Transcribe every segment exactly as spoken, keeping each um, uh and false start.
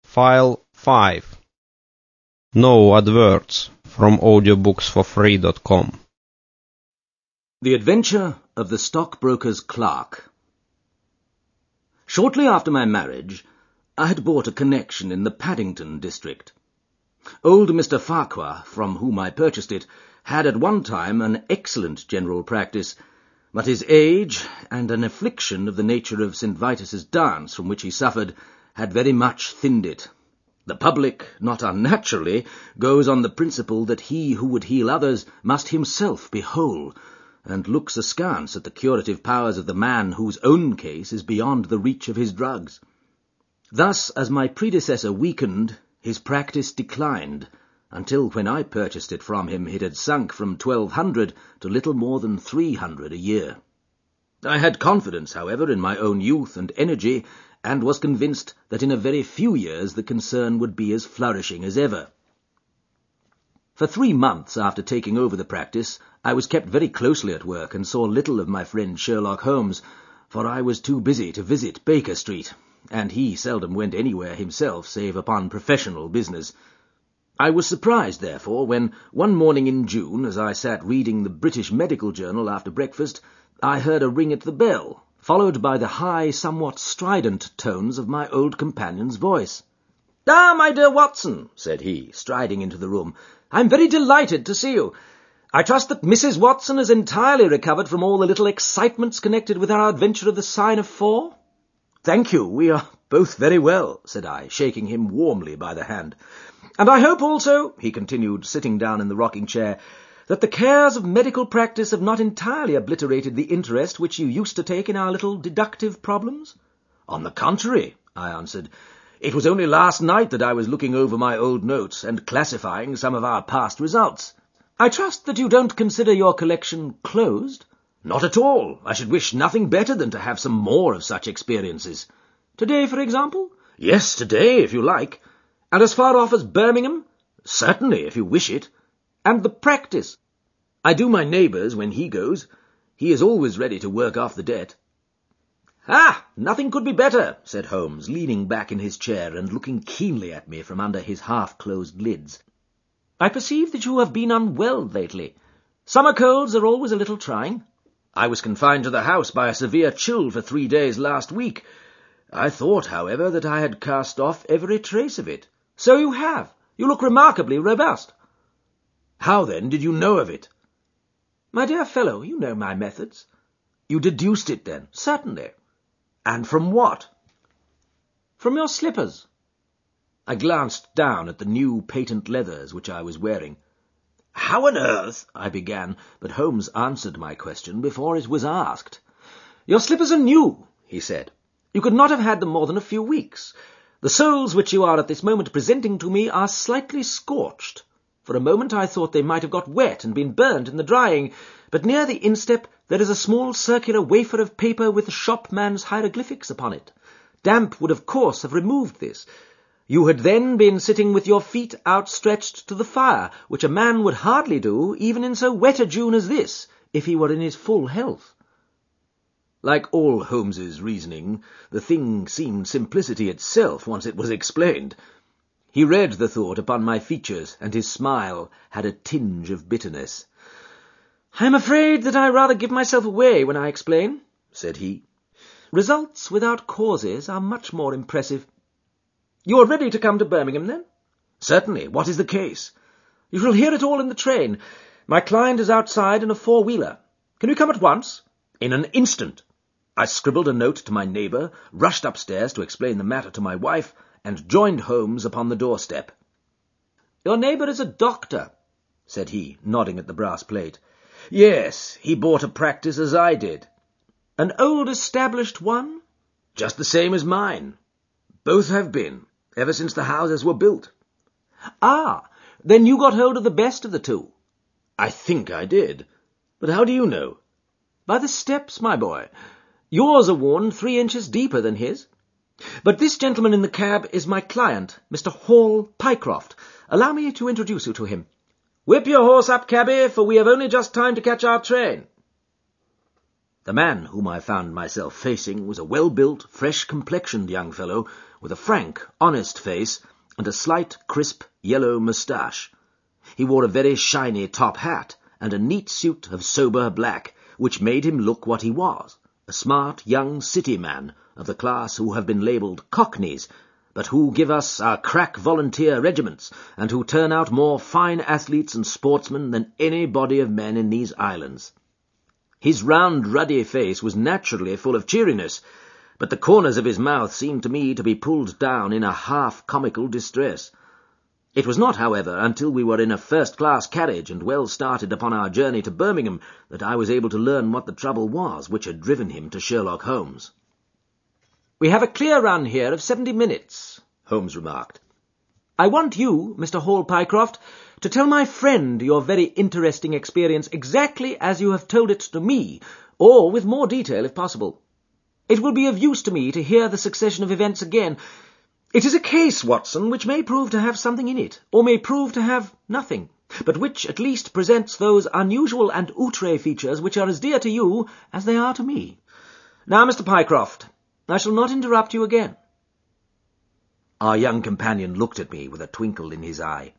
File five. No adverts from audiobooks for free dot com. The Adventure of the Stockbroker's Clerk. Shortly after my marriage, I had bought a connection in the Paddington district. Old Mister Farquhar, from whom I purchased it, had at one time an excellent general practice, but his age and an affliction of the nature of Saint Vitus's dance, from which he suffered, had very much thinned it. The public, not unnaturally, goes on the principle that he who would heal others must himself be whole, and looks askance at the curative powers of the man whose own case is beyond the reach of his drugs. Thus, as my predecessor weakened, his practice declined, until when I purchased it from him it had sunk from twelve hundred to little more than three hundred a year. I had confidence, however, in my own youth and energy, and was convinced that in a very few years the concern would be as flourishing as ever. For three months after taking over the practice, I was kept very closely at work and saw little of my friend Sherlock Holmes, for I was too busy to visit Baker Street, and he seldom went anywhere himself save upon professional business. I was surprised, therefore, when one morning in June, as I sat reading the British Medical Journal after breakfast, I heard a ring at the bell, followed by the high, somewhat strident tones of my old companion's voice. "Ah, my dear Watson," said he, striding into the room, "I'm very delighted to see you. I trust that Missus Watson has entirely recovered from all the little excitements connected with our adventure of the Sign of Four?" "Thank you, we are both very well," said I, shaking him warmly by the hand. "And I hope also," he continued, sitting down in the rocking chair, "that the cares of medical practice have not entirely obliterated the interest which you used to take in our little deductive problems?" "On the contrary," I answered, "it was only last night that I was looking over my old notes and classifying some of our past results." "I trust that you don't consider your collection closed?" "Not at all. I should wish nothing better than to have some more of such experiences." "Today, for example?" "Yes, today, if you like." "And as far off as Birmingham?" "Certainly, if you wish it." "And the practice?" "I do my neighbour's when he goes. He is always ready to work off the debt." "Ah, nothing could be better," said Holmes, leaning back in his chair and looking keenly at me from under his half-closed lids. "I perceive that you have been unwell lately. Summer colds are always a little trying." "I was confined to the house by a severe chill for three days last week. I thought, however, that I had cast off every trace of it." "So you have. You look remarkably robust." "How, then, did you know of it?" "My dear fellow, you know my methods." "You deduced it, then?" "Certainly." "And from what?" "From your slippers." I glanced down at the new patent leathers which I was wearing. "How on earth—" I began, but Holmes answered my question before it was asked. "Your slippers are new," he said. "You could not have had them more than a few weeks. The soles which you are at this moment presenting to me are slightly scorched. For a moment I thought they might have got wet and been burned in the drying, but near the instep there is a small circular wafer of paper with the shopman's hieroglyphics upon it. Damp would of course have removed this. You had then been sitting with your feet outstretched to the fire, which a man would hardly do even in so wet a June as this, if he were in his full health." Like all Holmes's reasoning, the thing seemed simplicity itself once it was explained. He read the thought upon my features, and his smile had a tinge of bitterness. "I am afraid that I rather give myself away when I explain," said he. "Results without causes are much more impressive. You are ready to come to Birmingham, then?" "Certainly. What is the case?" "You shall hear it all in the train. My client is outside in a four-wheeler. Can you come at once?" "In an instant." I scribbled a note to my neighbour, rushed upstairs to explain the matter to my wife, and joined Holmes upon the doorstep. "Your neighbour is a doctor," said he, nodding at the brass plate. "Yes, he bought a practice as I did." "An old established one?" "Just the same as mine. Both have been, ever since the houses were built." "Ah, then you got hold of the best of the two." "I think I did. But how do you know?" "By the steps, my boy. Yours are worn three inches deeper than his. But this gentleman in the cab is my client, Mister Hall Pycroft. Allow me to introduce you to him." "Whip your horse up, cabby, for we have only just time to catch our train." The man whom I found myself facing was a well-built, fresh-complexioned young fellow with a frank, honest face and a slight, crisp, yellow moustache. He wore a very shiny top hat and a neat suit of sober black, which made him look what he was, a smart young city man of the class who have been labelled cockneys, but who give us our crack volunteer regiments, and who turn out more fine athletes and sportsmen than any body of men in these islands. His round, ruddy face was naturally full of cheeriness, but the corners of his mouth seemed to me to be pulled down in a half-comical distress. It was not, however, until we were in a first-class carriage and well started upon our journey to Birmingham that I was able to learn what the trouble was which had driven him to Sherlock Holmes. "We have a clear run here of seventy minutes, Holmes remarked. "I want you, Mister Hall Pycroft, to tell my friend your very interesting experience exactly as you have told it to me, or with more detail if possible. It will be of use to me to hear the succession of events again. It is a case, Watson, which may prove to have something in it, or may prove to have nothing, but which at least presents those unusual and outre features which are as dear to you as they are to me. Now, Mister Pycroft, I shall not interrupt you again." Our young companion looked at me with a twinkle in his eye.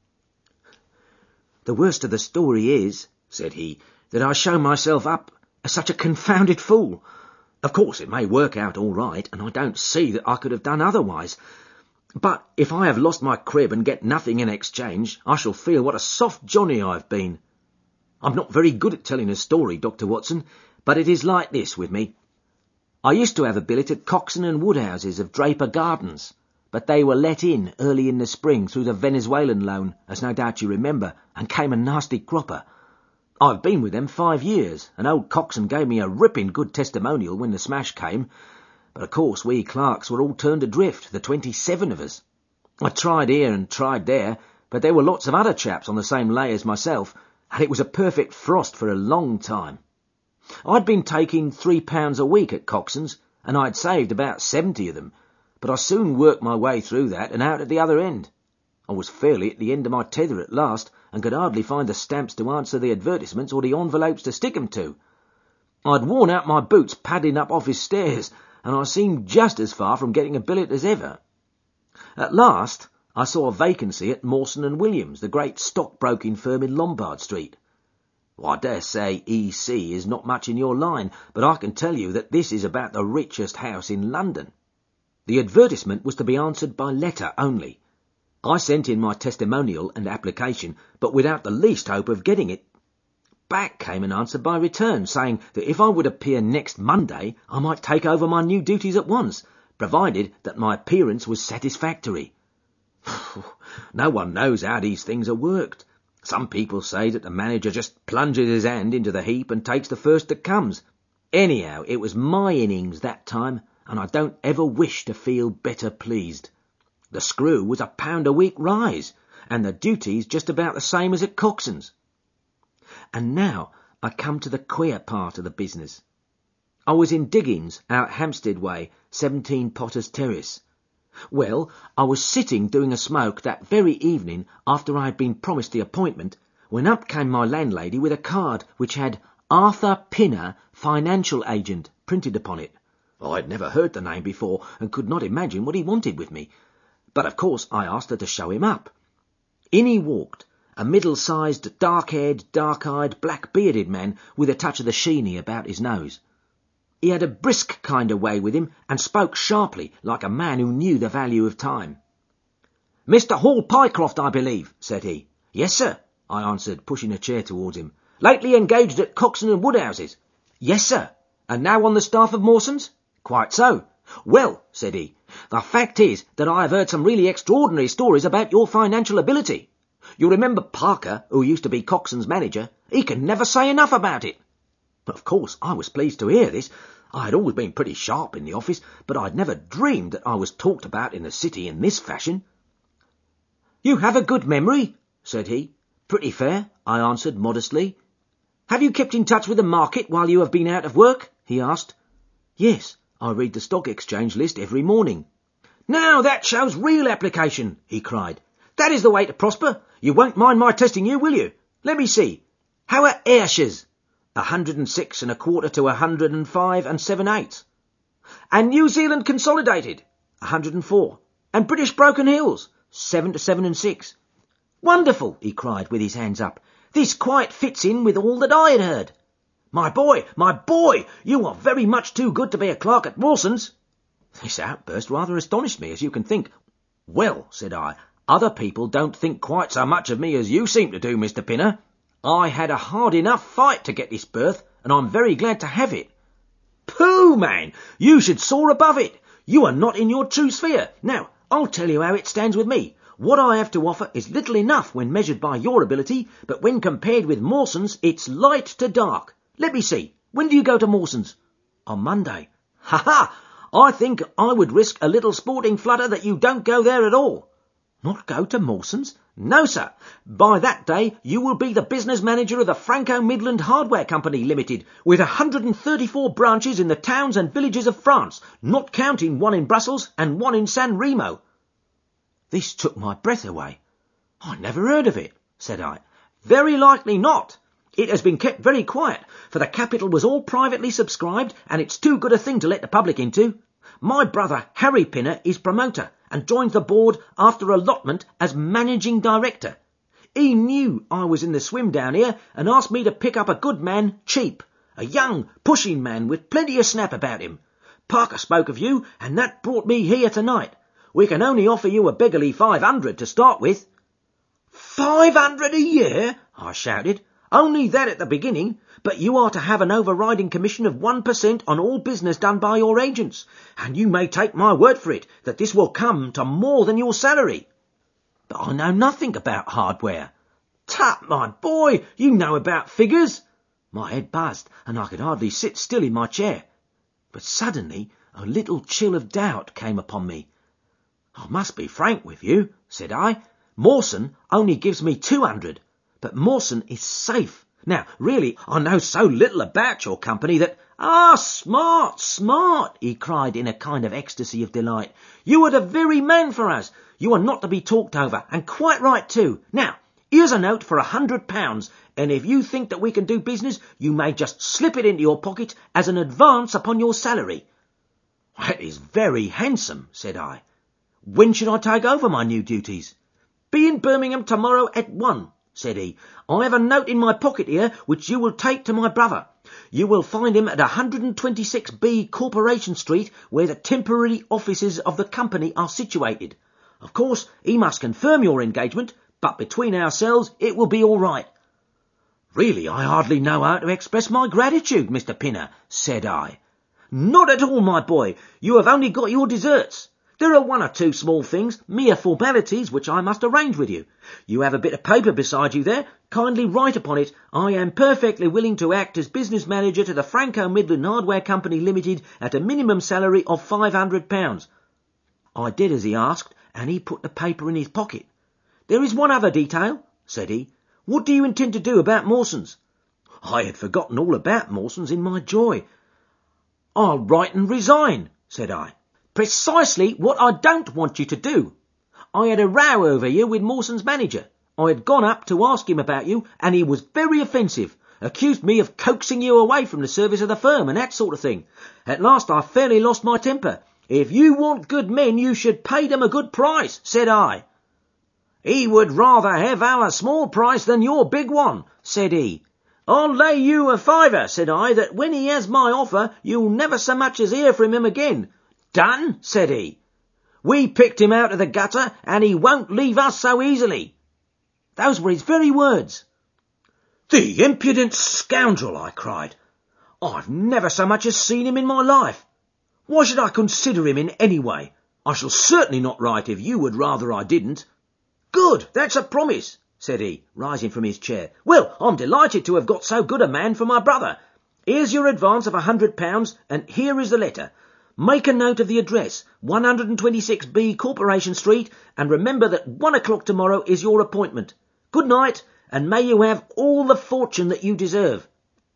"The worst of the story is," said he, "that I show myself up as such a confounded fool. Of course it may work out all right, and I don't see that I could have done otherwise. But if I have lost my crib and get nothing in exchange, I shall feel what a soft Johnny I've been. I'm not very good at telling a story, Doctor Watson, but it is like this with me. I used to have a billet at Coxon and Woodhouse's of Draper Gardens, but they were let in early in the spring through the Venezuelan loan, as no doubt you remember, and came a nasty cropper. I've been with them five years, and old Coxon gave me a ripping good testimonial when the smash came, but of course we clerks were all turned adrift, the twenty-seven of us. I tried here and tried there, but there were lots of other chaps on the same lay as myself, and it was a perfect frost for a long time. I'd been taking three pounds a week at Coxon's, and I'd saved about seventy of them, but I soon worked my way through that and out at the other end. I was fairly at the end of my tether at last, and could hardly find the stamps to answer the advertisements or the envelopes to stick 'em to. I'd worn out my boots padding up office stairs, and I seemed just as far from getting a billet as ever. At last I saw a vacancy at Mawson and Williams, the great stockbroking firm in Lombard Street. Well, I dare say E C is not much in your line, but I can tell you that this is about the richest house in London. The advertisement was to be answered by letter only. I sent in my testimonial and application, but without the least hope of getting it. Back came an answer by return, saying that if I would appear next Monday, I might take over my new duties at once, provided that my appearance was satisfactory. No one knows how these things are worked. Some people say that the manager just plunges his hand into the heap and takes the first that comes. Anyhow, it was my innings that time, and I don't ever wish to feel better pleased. The screw was a pound a week rise, and the duties just about the same as at Coxon's. And now I come to the queer part of the business. I was in diggings out Hampstead way, seventeen Potters Terrace. Well, I was sitting doing a smoke that very evening after I had been promised the appointment, when up came my landlady with a card which had Arthur Pinner, Financial Agent, printed upon it. I had never heard the name before and could not imagine what he wanted with me, but of course I asked her to show him up. In he walked, a middle-sized, dark-haired, dark-eyed, black-bearded man with a touch of the sheeny about his nose. He had a brisk kind of way with him, and spoke sharply, like a man who knew the value of time. "Mister Hall Pycroft, I believe," said he. "Yes, sir," I answered, pushing a chair towards him. "Lately engaged at Coxon and Woodhouse's." "Yes, sir." "And now on the staff of Mawson's?" "Quite so." "Well," said he, "the fact is that I have heard some really extraordinary stories about your financial ability. You remember Parker, who used to be Coxon's manager? He can never say enough about it." Of course, I was pleased to hear this. I had always been pretty sharp in the office, but I'd never dreamed that I was talked about in the city in this fashion. "You have a good memory," said he. "Pretty fair," I answered modestly. "Have you kept in touch with the market while you have been out of work?" he asked. "Yes, I read the stock exchange list every morning." "Now that shows real application," he cried. "That is the way to prosper. You won't mind my testing you, will you? Let me see. How are Ayrshire's?" a hundred and six and a quarter to a hundred and five and seven eighths. And New Zealand Consolidated, a hundred and four. And British Broken Hills, seven to seven and six. Wonderful, he cried with his hands up. This quite fits in with all that I had heard. My boy, my boy, you are very much too good to be a clerk at Mawson's. This outburst rather astonished me, as you can think. Well, said I, other people don't think quite so much of me as you seem to do, Mister Pinner. I had a hard enough fight to get this berth, and I'm very glad to have it. Pooh, man, you should soar above it. You are not in your true sphere. Now, I'll tell you how it stands with me. What I have to offer is little enough when measured by your ability, but when compared with Mawson's, it's light to dark. Let me see. When do you go to Mawson's? On Monday. Ha ha! I think I would risk a little sporting flutter that you don't go there at all. Not go to Mawson's? No, sir. By that day, you will be the business manager of the Franco-Midland Hardware Company Limited, with one hundred and thirty-four branches in the towns and villages of France, not counting one in Brussels and one in San Remo. This took my breath away. I never heard of it, said I. Very likely not. It has been kept very quiet, for the capital was all privately subscribed, and it's too good a thing to let the public into. My brother, Harry Pinner, is promoter, and joined the board after allotment as managing director. He knew I was in the swim down here, and asked me to pick up a good man cheap, a young, pushing man with plenty of snap about him. Parker spoke of you, and that brought me here tonight. We can only offer you a beggarly five hundred to start with. Five hundred a year? I shouted. Only that at the beginning, but you are to have an overriding commission of one percent on all business done by your agents, and you may take my word for it that this will come to more than your salary. But I know nothing about hardware. Tut, my boy, you know about figures. My head buzzed, and I could hardly sit still in my chair. But suddenly a little chill of doubt came upon me. I must be frank with you, said I. Mawson only gives me two hundred. But Mawson is safe. Now, really, I know so little about your company that... Ah, smart, smart, he cried in a kind of ecstasy of delight. You are the very man for us. You are not to be talked over, and quite right too. Now, here's a note for a hundred pounds, and if you think that we can do business, you may just slip it into your pocket as an advance upon your salary. That is very handsome, said I. When should I take over my new duties? Be in Birmingham tomorrow at one. Said he. I have a note in my pocket here which you will take to my brother. You will find him at one hundred and twenty-six B Corporation Street, where the temporary offices of the company are situated. Of course, he must confirm your engagement, but between ourselves it will be all right. Really, I hardly know how to express my gratitude, Mister Pinner, said I. Not at all, my boy. You have only got your deserts. There are one or two small things, mere formalities, which I must arrange with you. You have a bit of paper beside you there. Kindly write upon it, I am perfectly willing to act as business manager to the Franco-Midland Hardware Company Limited at a minimum salary of five hundred pounds. I did as he asked, and he put the paper in his pocket. There is one other detail, said he. What do you intend to do about Mawson's? I had forgotten all about Mawson's in my joy. I'll write and resign, said I. Precisely what I don't want you to do. I had a row over you with Mawson's manager. I had gone up to ask him about you, and he was very offensive, accused me of coaxing you away from the service of the firm and that sort of thing. At last I fairly lost my temper. If you want good men, you should pay them a good price, said I. He would rather have our small price than your big one, said he. I'll lay you a fiver, said I, that when he has my offer, you'll never so much as hear from him again. Done, said he. We picked him out of the gutter, and he won't leave us so easily. Those were his very words. The impudent scoundrel, I cried. I've never so much as seen him in my life. Why should I consider him in any way? I shall certainly not write if you would rather I didn't. Good, that's a promise, said he, rising from his chair. Well, I'm delighted to have got so good a man for my brother. Here's your advance of a hundred pounds, and here is the letter. Make a note of the address, one hundred and twenty-six B Corporation Street, and remember that one o'clock tomorrow is your appointment. Good night, and may you have all the fortune that you deserve.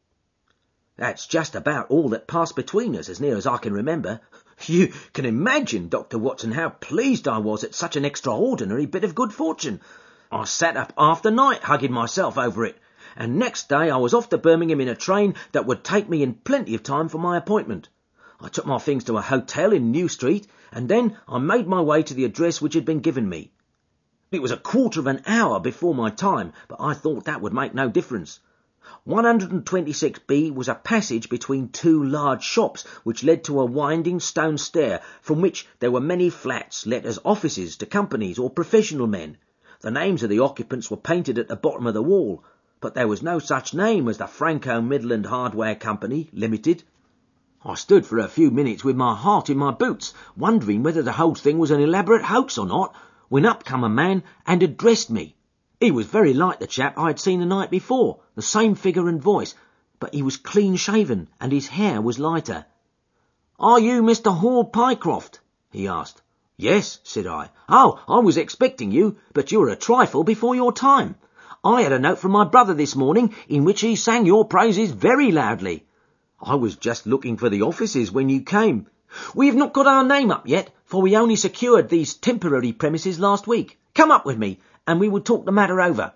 That's just about all that passed between us, as near as I can remember. You can imagine, Doctor Watson, how pleased I was at such an extraordinary bit of good fortune. I sat up after night hugging myself over it, and next day I was off to Birmingham in a train that would take me in plenty of time for my appointment. I took my things to a hotel in New Street, and then I made my way to the address which had been given me. It was a quarter of an hour before my time, but I thought that would make no difference. one twenty-six B was a passage between two large shops which led to a winding stone stair from which there were many flats let as offices to companies or professional men. The names of the occupants were painted at the bottom of the wall, but there was no such name as the Franco Midland Hardware Company, Limited. I stood for a few minutes with my heart in my boots, wondering whether the whole thing was an elaborate hoax or not, when up come a man and addressed me. He was very like the chap I had seen the night before, the same figure and voice, but he was clean-shaven and his hair was lighter. "Are you Mister Hall Pycroft?" he asked. "Yes," said I. "Oh, I was expecting you, but you were a trifle before your time. I had a note from my brother this morning in which he sang your praises very loudly. I was just looking for the offices when you came. We have not got our name up yet, for we only secured these temporary premises last week. Come up with me, and we will talk the matter over."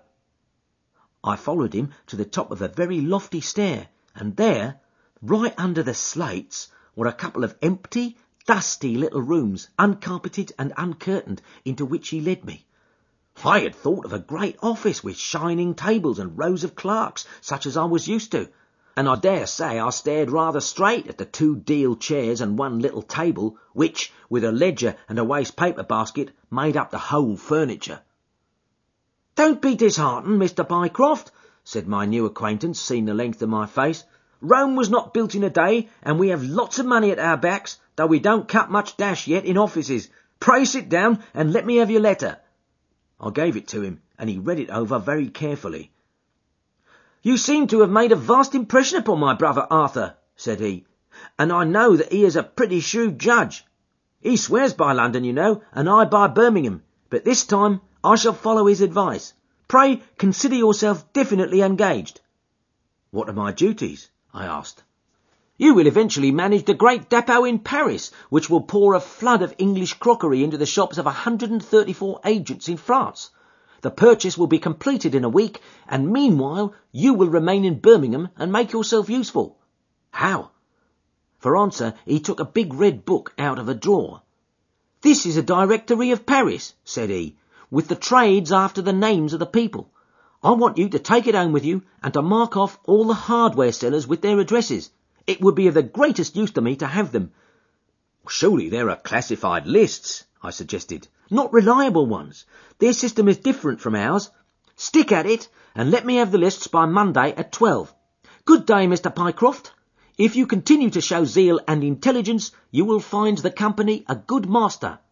I followed him to the top of a very lofty stair, and there, right under the slates, were a couple of empty, dusty little rooms, uncarpeted and uncurtained, into which he led me. I had thought of a great office with shining tables and rows of clerks, such as I was used to, and I dare say I stared rather straight at the two deal chairs and one little table, which, with a ledger and a waste paper basket, made up the whole furniture. "Don't be disheartened, Mister Pycroft," said my new acquaintance, seeing the length of my face. "Rome was not built in a day, and we have lots of money at our backs, though we don't cut much dash yet in offices. Pray sit down and let me have your letter." I gave it to him, and he read it over very carefully. "You seem to have made a vast impression upon my brother Arthur," said he, "and I know that he is a pretty shrewd judge. He swears by London, you know, and I by Birmingham, but this time I shall follow his advice. Pray consider yourself definitely engaged." "What are my duties?" I asked. "You will eventually manage the great depot in Paris, which will pour a flood of English crockery into the shops of one hundred thirty-four agents in France. The purchase will be completed in a week, and meanwhile you will remain in Birmingham and make yourself useful." "How?" For answer he took a big red book out of a drawer. "This is a directory of Paris," said he, "with the trades after the names of the people. I want you to take it home with you and to mark off all the hardware sellers with their addresses. It would be of the greatest use to me to have them." "Surely there are classified lists," I suggested. "Not reliable ones. Their system is different from ours. Stick at it, and let me have the lists by Monday at twelve. Good day, Mister Pycroft. If you continue to show zeal and intelligence, you will find the company a good master."